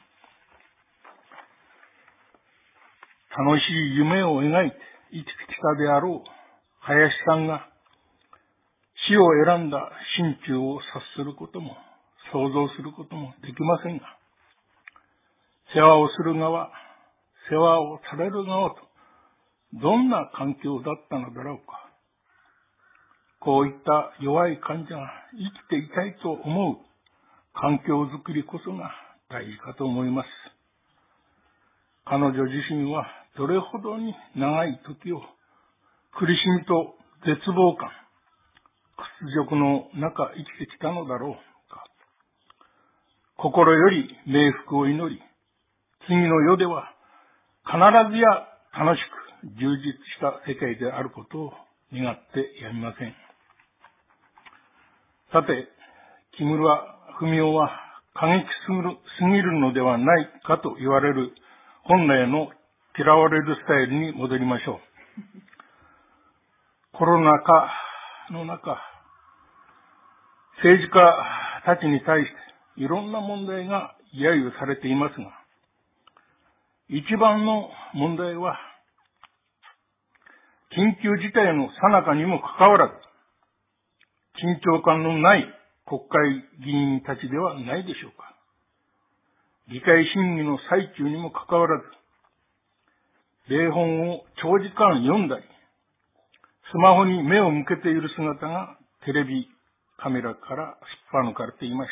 楽しい夢を描いて生きてきたであろう林さんが死を選んだ心中を察することも想像することもできませんが、世話をする側、世話をされる側とどんな環境だったのだろうか。こういった弱い患者が生きていたいと思う環境づくりこそが大事かと思います。彼女自身はどれほどに長い時を苦しみと絶望感、屈辱の中生きてきたのだろうか。心より冥福を祈り、次の世では必ずや楽しく充実した世界であることを願ってやみません。さて、木村文雄は過激すぎるのではないかと言われる本来の嫌われるスタイルに戻りましょう。コロナ禍の中、政治家たちに対していろんな問題が揶揄されていますが、一番の問題は、緊急事態の最中にもかかわらず、緊張感のない国会議員たちではないでしょうか。議会審議の最中にもかかわらず、例本を長時間読んだり、スマホに目を向けている姿がテレビカメラからすっぱ抜かれていました。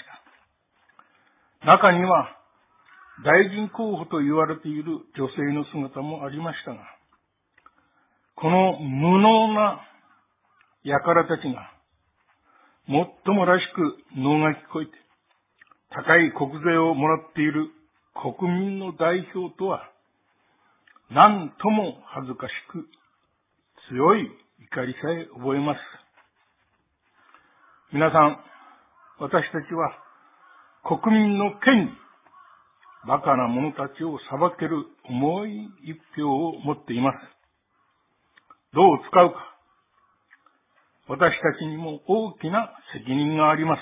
中には、大臣候補と言われている女性の姿もありましたが、この無能な輩たちが、もっともらしく能が聞こえて、高い国税をもらっている国民の代表とは、何とも恥ずかしく、強い怒りさえ覚えます。皆さん、私たちは国民の権利、バカな者たちを裁ける重い一票を持っています。どう使うか、私たちにも大きな責任があります。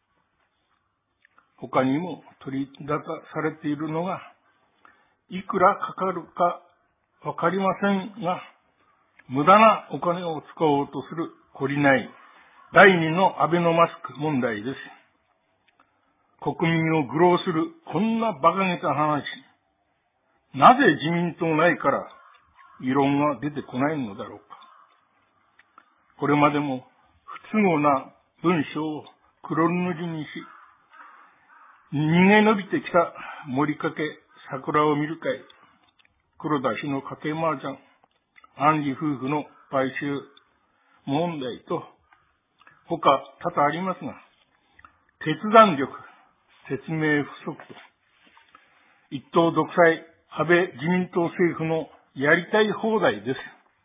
他にも取り出されているのが、いくらかかるかわかりませんが、無駄なお金を使おうとする懲りない第二のアベノマスク問題です。国民を愚弄するこんな馬鹿げた話、なぜ自民党内から異論が出てこないのだろうか。これまでも不都合な文章を黒塗りにし、逃げ延びてきた森かけ桜を見る会、黒田氏の家計麻雀、安里夫婦の買収問題と、他多々ありますが、決断力、説明不足と、一党独裁、安倍自民党政府のやりたい放題です。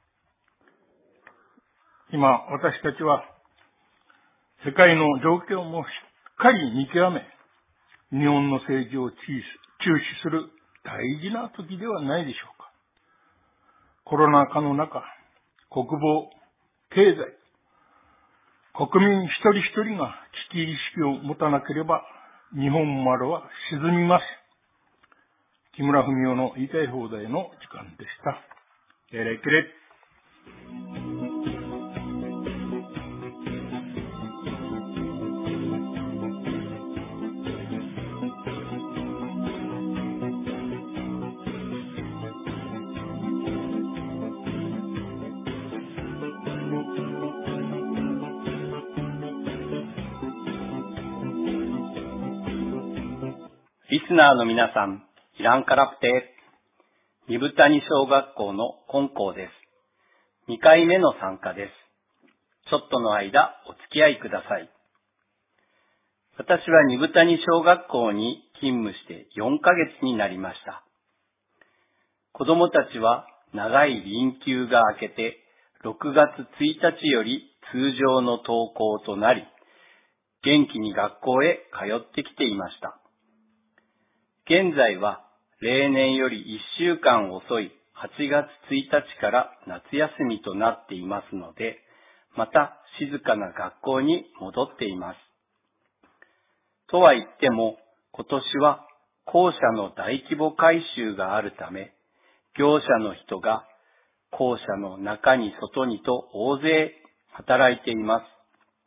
今、私たちは、世界の状況もしっかり見極め、日本の政治を注視する大事な時ではないでしょうか。コロナ禍の中、国防、経済、国民一人一人が危機意識を持たなければ、日本丸は沈みます。 木村文夫の言いたい放題の時間でした。えれきれ。 リスナーの皆さん、いらんからプテー。二部谷小学校の金光です。にかいめの参加です。ちょっとの間お付き合いください。私は二部谷小学校に勤務してよんかげつになりました。子供たちは長い臨休が明けてろくがつついたちより通常の登校となり、元気に学校へ通ってきていました。現在は例年よりいっしゅうかん遅いはちがつついたちから夏休みとなっていますので、また静かな学校に戻っています。とは言っても、今年は校舎の大規模改修があるため、業者の人が校舎の中に外にと大勢働いています。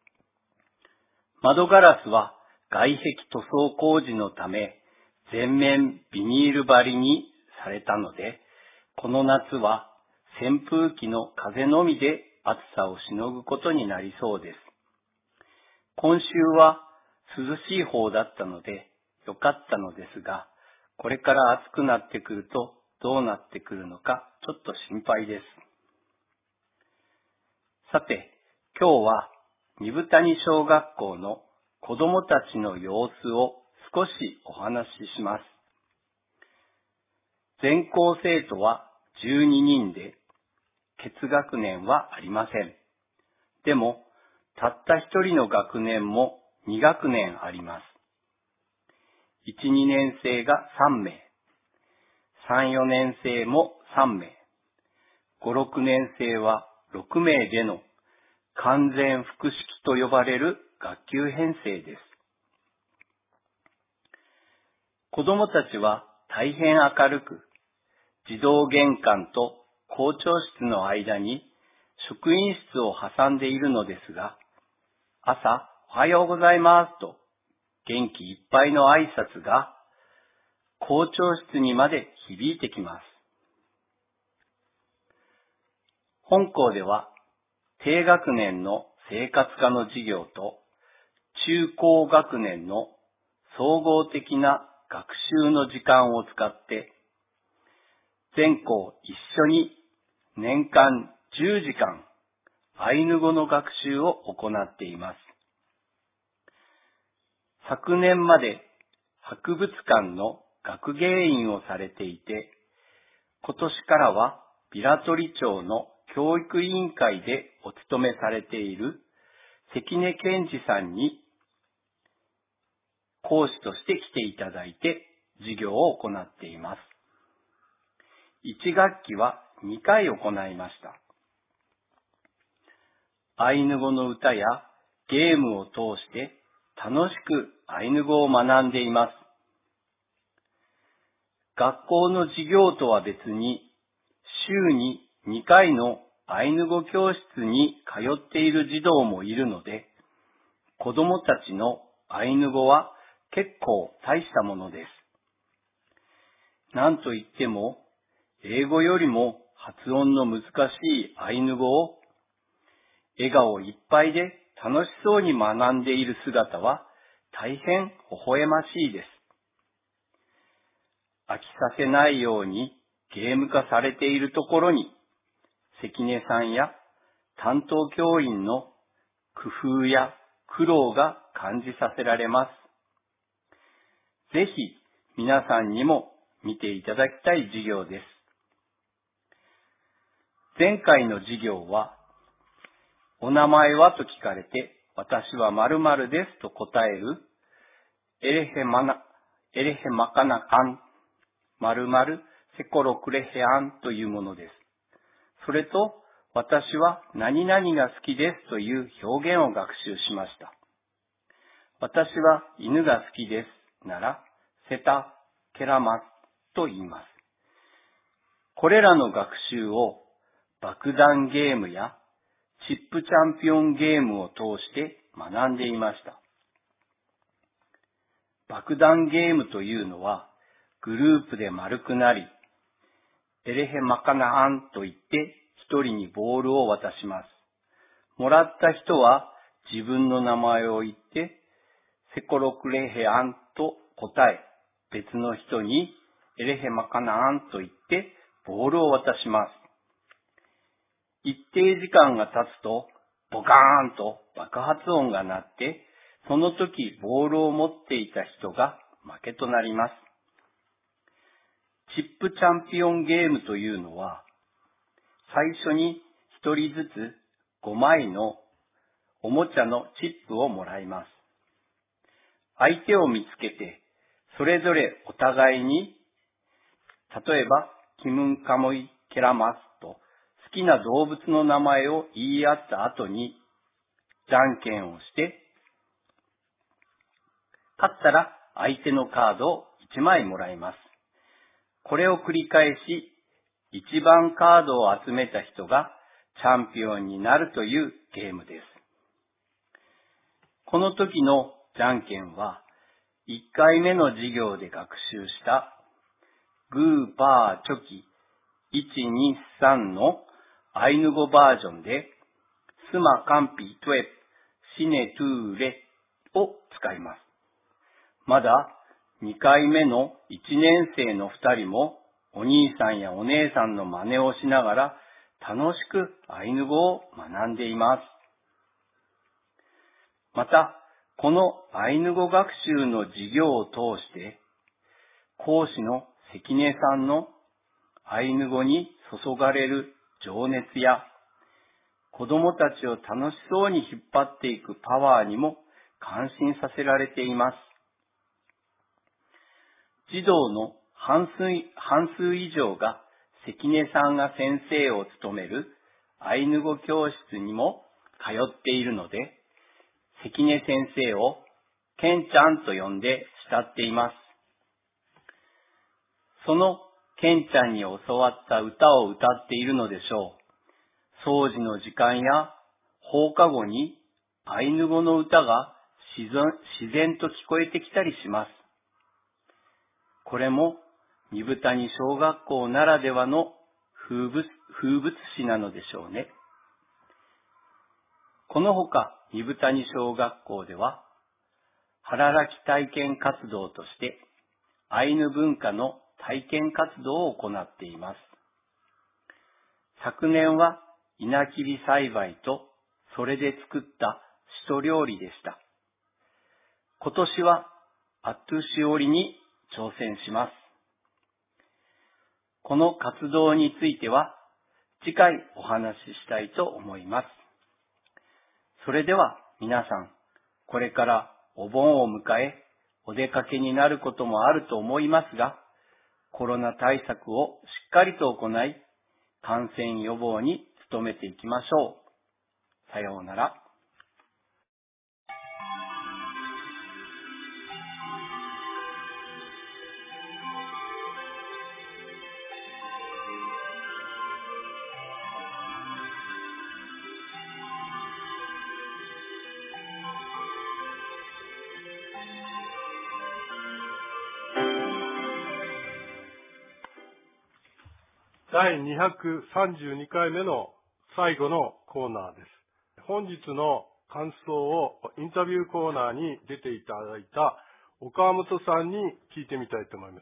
窓ガラスは外壁塗装工事のため、全面ビニール張りにされたので、この夏は扇風機の風のみで暑さをしのぐことになりそうです。今週は涼しい方だったので良かったのですが、これから暑くなってくるとどうなってくるのかちょっと心配です。さて、今日は二部谷小学校の子どもたちの様子を少しお話しします。全校生徒はじゅうににんで、欠学年はありません。でも、たった一人の学年もにがくねんあります。いち、にねん生がさんめい、さん、よねん生もさんめい、ご、ろくねん生はろくめいでの完全複式と呼ばれる学級編成です。子供たちは大変明るく、児童玄関と校長室の間に職員室を挟んでいるのですが、朝おはようございますと元気いっぱいの挨拶が校長室にまで響いてきます。本校では低学年の生活科の授業と中高学年の総合的な学習の時間を使って、全校一緒に年間じゅうじかんアイヌ語の学習を行っています。昨年まで博物館の学芸員をされていて、今年からは平取町の教育委員会でお勤めされている関根健二さんに講師として来ていただいて授業を行っています。いち学期はにかい行いました。アイヌ語の歌やゲームを通して楽しくアイヌ語を学んでいます。学校の授業とは別に週ににかいのアイヌ語教室に通っている児童もいるので、子どもたちのアイヌ語は結構大したものです。なんといっても、英語よりも発音の難しいアイヌ語を笑顔いっぱいで楽しそうに学んでいる姿は大変微笑ましいです。飽きさせないようにゲーム化されているところに、関根さんや担当教員の工夫や苦労が感じさせられます。ぜひ皆さんにも見ていただきたい授業です。前回の授業は、お名前はと聞かれて、私は〇〇ですと答える、エレヘマナ、エレヘマカナアン、〇〇セコロクレヘアンというものです。それと、私は何々が好きですという表現を学習しました。私は犬が好きですなら、セタ、ケラマスと言います。これらの学習を爆弾ゲームやチップチャンピオンゲームを通して学んでいました。爆弾ゲームというのは、グループで丸くなり、エレヘマカナアンと言って一人にボールを渡します。もらった人は自分の名前を言って、セコロクレヘアンと答え、別の人にエレヘマカナアンと言ってボールを渡します。一定時間が経つと、ボカーンと爆発音が鳴って、その時ボールを持っていた人が負けとなります。チップチャンピオンゲームというのは、最初に一人ずつごまいのおもちゃのチップをもらいます。相手を見つけて、それぞれお互いに、例えば、キムンカモイケラマスと好きな動物の名前を言い合った後に、じゃんけんをして、勝ったら相手のカードをいちまいもらいます。これを繰り返し、一番カードを集めた人がチャンピオンになるというゲームです。この時のじゃんけんは、いっかいめの授業で学習したグーパーチョキいちにさんのアイヌ語バージョンでスマカンピトゥエプシネトゥーレを使います。まだにかいめのいちねん生のふたりもお兄さんやお姉さんの真似をしながら楽しくアイヌ語を学んでいます。また、このアイヌ語学習の授業を通して、講師の関根さんのアイヌ語に注がれる情熱や、子供たちを楽しそうに引っ張っていくパワーにも感心させられています。児童の半数、半数以上が関根さんが先生を務めるアイヌ語教室にも通っているので、関根先生をケンちゃんと呼んで慕っています。そのケンちゃんに教わった歌を歌っているのでしょう。掃除の時間や放課後にアイヌ語の歌が自然、自然と聞こえてきたりします。これも二部谷小学校ならではの風物、風物詩なのでしょうね。このほか二部谷小学校では、働き体験活動として、アイヌ文化の体験活動を行っています。昨年は稲切り栽培とそれで作ったシト料理でした。今年はアットゥシオリに挑戦します。この活動については次回お話ししたいと思います。それでは皆さん、これからお盆を迎え、お出かけになることもあると思いますが、コロナ対策をしっかりと行い、感染予防に努めていきましょう。さようなら。 だいにひゃくさんじゅうにかいめの最後のコーナーです。本日の感想をインタビューコーナーに出ていただいた岡本さんに聞いてみたいと思います。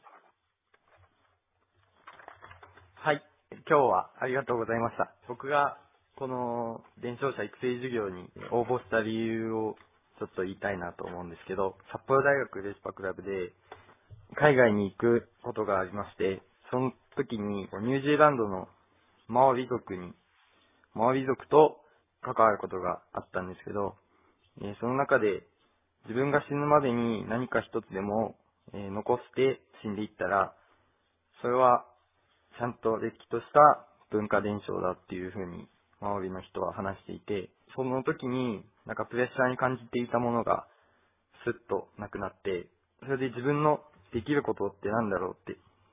はい、今日はありがとうございました。僕がこの伝承者育成授業に応募した理由をちょっと言いたいなと思うんですけど、札幌大学レスパクラブで海外に行くことがありまして、その時にニュージーランドのマオリ族に、マオリ族と関わることがあったんですけど、えー、その中で自分が死ぬまでに何か一つでも、えー、残して死んでいったら、それはちゃんとれっきとした文化伝承だっていうふうにマオリの人は話していて、その時になんかプレッシャーに感じていたものがスッとなくなって、それで自分のできることってなんだろうって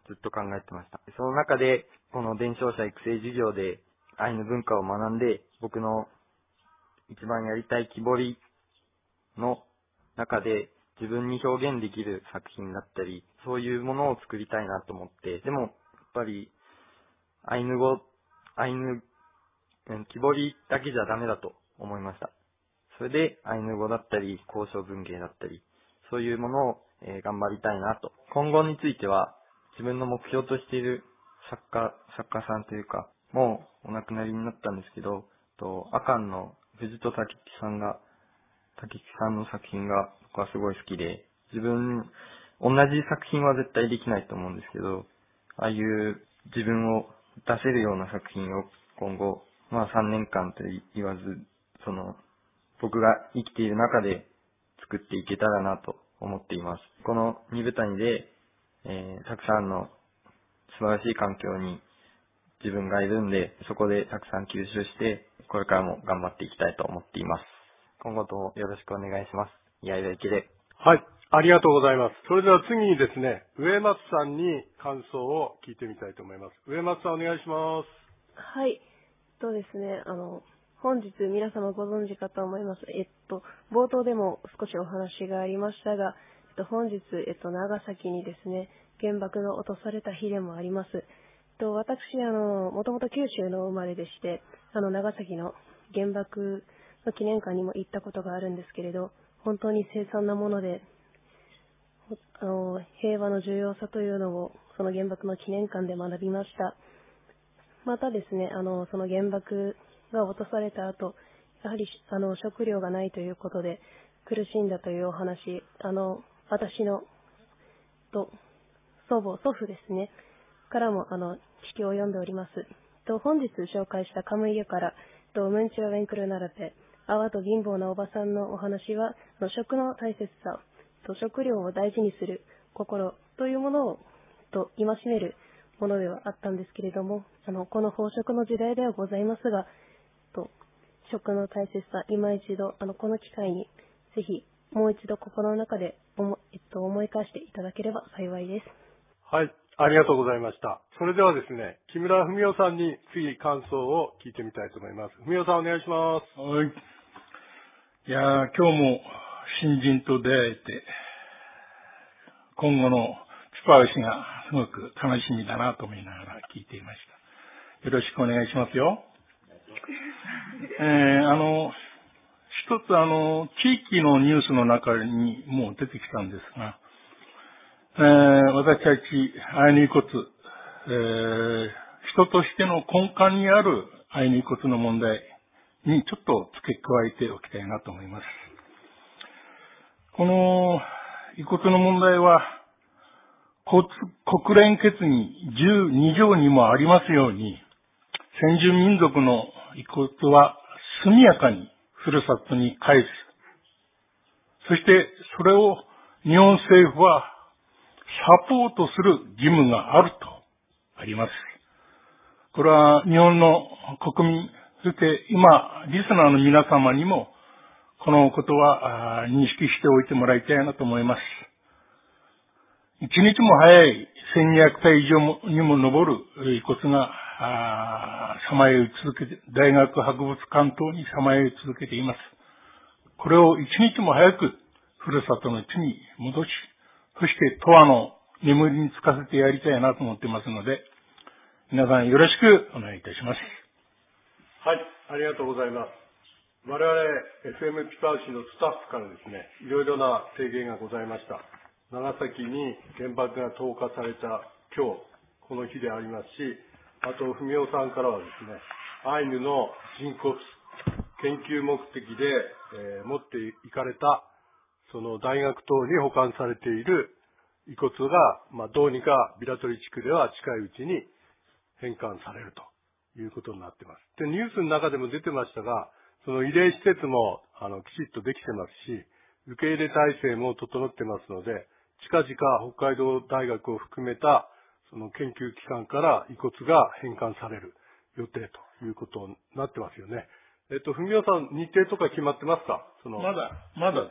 ずっと考えてました。その中で、この伝承者育成授業でアイヌ文化を学んで、僕の一番やりたい木彫りの中で自分に表現できる作品だったり、そういうものを作りたいなと思って、でもやっぱりアイヌ語、アイヌ、木彫りだけじゃダメだと思いました。それでアイヌ語だったり、交渉文芸だったり、そういうものを、えー、頑張りたいなと。今後については、自分の目標としている作家、作家さんというか、もうお亡くなりになったんですけど、と、アカンの藤戸武樹さんが、武樹さんの作品が僕はすごい好きで、自分、同じ作品は絶対できないと思うんですけど、ああいう自分を出せるような作品を今後、まあさんねんかんと言わず、その、僕が生きている中で作っていけたらなと思っています。この二部谷で、えー、たくさんの素晴らしい環境に自分がいるんで、そこでたくさん吸収して、これからも頑張っていきたいと思っています。今後ともよろしくお願いします。いやいやいけで。 はい、ありがとうございます。それでは次にですね、植松さんに感想を聞いてみたいと思います。植松さんお願いします。 はい。そうですね、あの、本日皆様ご存知かと思います。えっと、冒頭でも少しお話がありましたが、えっと、本日、えっと、長崎にですね、原爆が落とされた日でもあります。えっと、私、あの、もともと九州の生まれでして、あの、長崎の原爆の記念館にも行ったことがあるんですけれど、本当に凄惨なもので、あの、平和の重要さというのを、その原爆の記念館で学びました。またですね、あの、その原爆が落とされた後、やはりあの食料がないということで苦しんだというお話、あの私のと祖母、祖父ですね、からもあの記記を読んでおります。と本日紹介したカムイユからとムンチュラウェンクルナラペ、アワと貧乏なおばさんのお話は、の食の大切さと食料を大事にする心というものをと戒めるものではあったんですけれども、あのこの飽食の時代ではございますが、と食の大切さ、今一度あのこの機会にぜひもう一度心の中で思、えっと、思い返していただければ幸いです。 はい、ありがとうございました。それではですね、木村文夫さんに次感想を聞いてみたいと思います。文夫さんお願いします。 はい。いやー、今日も新人と出会えて、今後のピパウシがすごく楽しみだなと思いながら聞いていました。よろしくお願いしますよ。えー、あの、一つあの、地域のニュースの中にもう出てきたんですが、えー、私たちアイヌ遺骨、えー、人としての根幹にあるアイヌ遺骨の問題にちょっと付け加えておきたいなと思います。この遺骨の問題は、国連決議じゅうに条にもありますように、先住民族の遺骨は速やかにふるさとに返す。そしてそれを日本政府はサポートする義務があるとあります。これは日本の国民、そして今リスナーの皆様にもこのことは認識しておいてもらいたいなと思います。一日も早いせんにひゃくたい以上にも上る遺骨がさまよい続けて、大学博物館等にさまよい続けています。これを一日も早くふるさとの地に戻し、そして永遠の眠りにつかせてやりたいなと思っていますので、皆さんよろしくお願いいたします。 はい、ありがとうございます。我々 エフエム ピパウシのスタッフからですね、いろいろな提言がございました。長崎に原爆が投下された今日、この日でありますし、あと、文夫さんからはですね、アイヌの人骨、研究目的で、えー、持っていかれた、その大学等に保管されている遺骨が、まあ、どうにかビラトリ地区では近いうちに返還されるということになっています。で、ニュースの中でも出てましたが、その慰霊施設もあのきちっとできてますし、受け入れ体制も整ってますので、近々北海道大学を含めたその研究機関から遺骨が返還される予定ということになってますよね。えっと、文夫さん、日程とか決まってますか？そのまだ、まだです。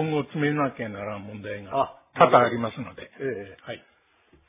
まだ。 まあ、今後詰めなきゃならん問題が多々ありますので。 ええ。 はい。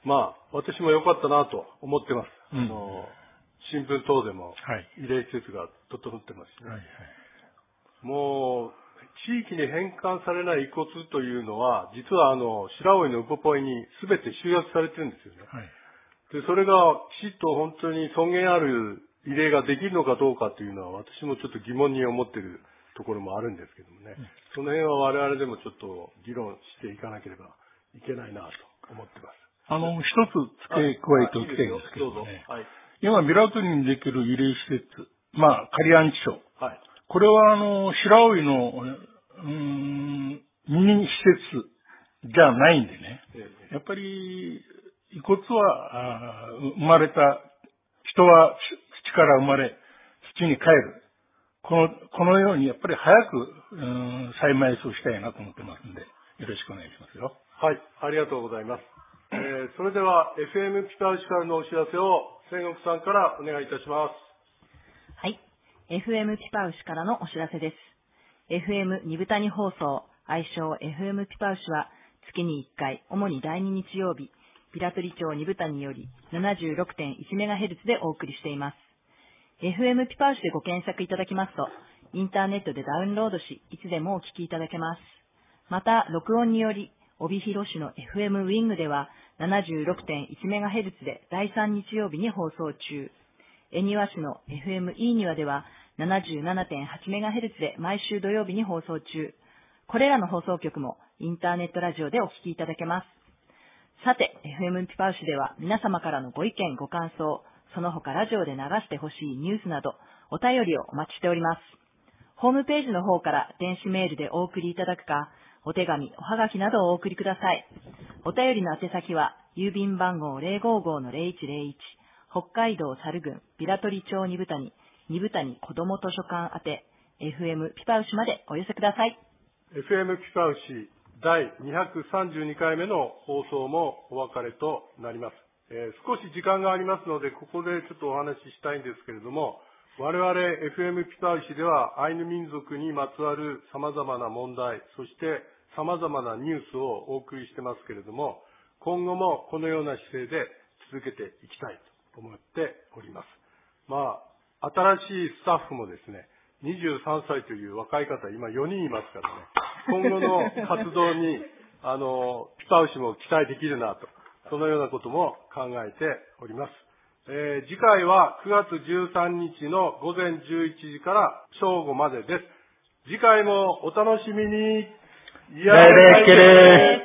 まあ、私も良かったなと思ってます。 うん、 あの新聞等でも慰霊施設が整ってますしね。 はいはい、 もう、地域に返還されない遺骨というのは、実はあの、白老のウポポイに全て集約されてるんですよね。 はい、 で、それがきちっと本当に尊厳ある慰霊ができるのかどうかというのは、私もちょっと疑問に思っているところもあるんですけどもね。うん、その辺は我々でもちょっと議論していかなければいけないなと思ってます。 あの、一つ付け加えておきたいんですけどね。はい、今、ビラトリにできる慰霊施設、まあ、仮安置所。はい、これは、あの、白老の、うーん、ミニ施設じゃないんでね。やっぱり、遺骨は、生まれた、人は土から生まれ、土に帰る。この、このように、やっぱり早く、うーん、再埋葬したいなと思ってますんで、よろしくお願いしますよ。 はい、ありがとうございます。えー、それでは エフエム ピパウシからのお知らせを千石さんからお願いいたします。 はい、エフエム ピパウシからのお知らせです。エフエム 二部谷放送、愛称 エフエム ピパウシは月にいっかい、主にだいに日曜日、ビラトリ町二部谷より ななじゅうろくてんいちメガヘルツ でお送りしています。エフエム ピパウシでご検索いただきますと、インターネットでダウンロードし、いつでもお聞きいただけます。また、録音により、帯広市の エフエム ウィングでは ななじゅうろくてんいちメガヘルツ でだいさん日曜日に放送中。恵庭市の エフエム イーニワでは ななじゅうななてんはちメガヘルツ で毎週土曜日に放送中。これらの放送局もインターネットラジオでお聞きいただけます。さて、エフエム ピパウシでは皆様からのご意見ご感想、その他ラジオで流してほしいニュースなどお便りをお待ちしております。ホームページの方から電子メールでお送りいただくか、お手紙、おはがきなどをお送りください。お便りの宛先は、郵便番号 ゼロごーごーのゼロいちゼロいち、北海道猿郡、ビラトリ町二部谷、二部谷子ども図書館宛て、エフエム ピパウシまでお寄せください。 エフエム ピパウシだいにひゃくさんじゅうにかいめの放送もお別れとなります。えー、少し時間がありますので、ここでちょっとお話ししたいんですけれども、我々 エフエム ピパウシではアイヌ民族にまつわる様々な問題、そして様々なニュースをお送りしてますけれども、今後もこのような姿勢で続けていきたいと思っております。まあ、新しいスタッフもですね、にじゅうさんさいという若い方、今よにんいますからね、今後の活動に、あの、ピパウシも期待できるなと、そのようなことも考えております。えー、次回はくがつじゅうさんにちのごぜんじゅういちじから正午までです。次回もお楽しみに。 やれけれ